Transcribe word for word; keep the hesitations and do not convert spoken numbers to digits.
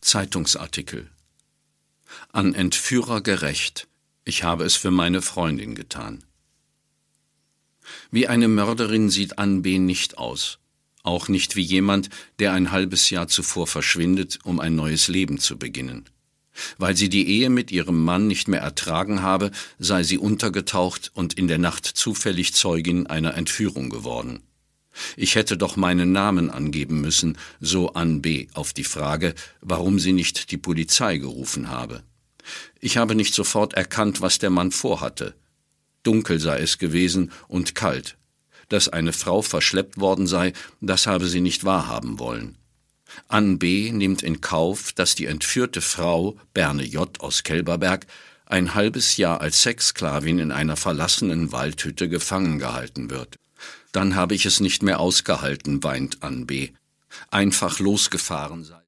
Zeitungsartikel. An Entführer gerächt. Ich habe es für meine Freundin getan. Wie eine Mörderin sieht Ann B. nicht aus. Auch nicht wie jemand, der ein halbes Jahr zuvor verschwindet, um ein neues Leben zu beginnen. Weil sie die Ehe mit ihrem Mann nicht mehr ertragen habe, sei sie untergetaucht und in der Nacht zufällig Zeugin einer Entführung geworden. Ich hätte doch meinen Namen angeben müssen, so Ann B. auf die Frage, warum sie nicht die Polizei gerufen habe. Ich habe nicht sofort erkannt, was der Mann vorhatte. Dunkel sei es gewesen und kalt. Dass eine Frau verschleppt worden sei, das habe sie nicht wahrhaben wollen. Ann B. nimmt in Kauf, dass die entführte Frau, Berne J. aus Kelberberg, ein halbes Jahr als Sexsklavin in einer verlassenen Waldhütte gefangen gehalten wird. Dann habe ich es nicht mehr ausgehalten, weint Ann B. Einfach losgefahren sei.